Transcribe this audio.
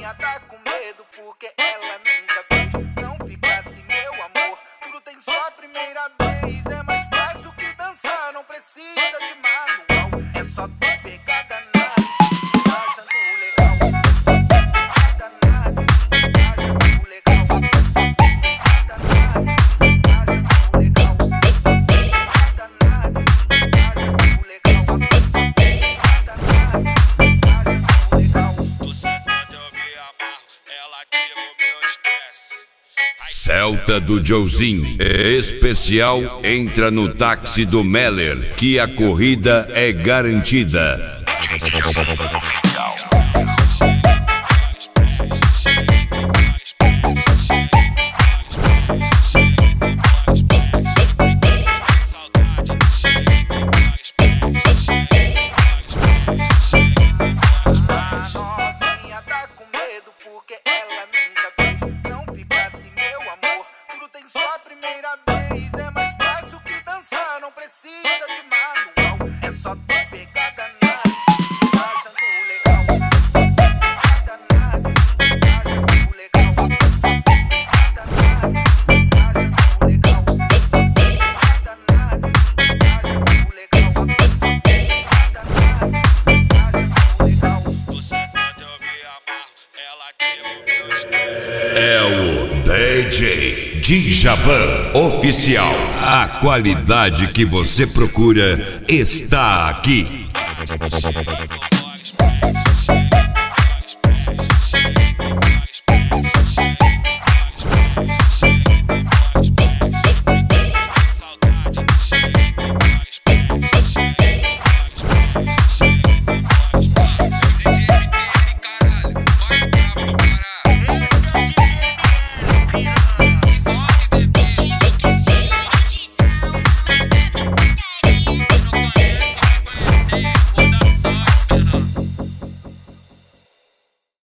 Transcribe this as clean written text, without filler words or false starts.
novinha tá com medo porque ela nunca fez. Não fica assim, meu amor, tudo tem só a primeira vez. É mais fácil que dançar, não precisa de manual. É só tu pegar danado, tá achando legal. É só tu pegar danado, tá achando legal. É só tu pegar danado, tá achando legal. É só tu pegar danado, tá achando legal. É só tu pegar danado, tá achando legal. Tu sentando eu me amarro, ela ativa o meu estresse. Celta do Joezinho, especial entra no táxi do Meller, que a corrida é garantida. A novinha tá com medo porque ela nunca fez. Não fica assim, meu amor, tudo tem só a primeira vez. É mais fácil que dançar, não precisa de manual. É só tu pegar danado, tá achando legal. É só tu pegar danado, tá achando legal. É só tu pegar danado, tá achando legal. É só tu pegar danado, tá achando legal. É só tu pegar danado, tá achando legal. Tu sentando eu me amarro, ela ativa o meu estresse. É o DJ Djavan Oficial. A qualidade que você procura está aqui.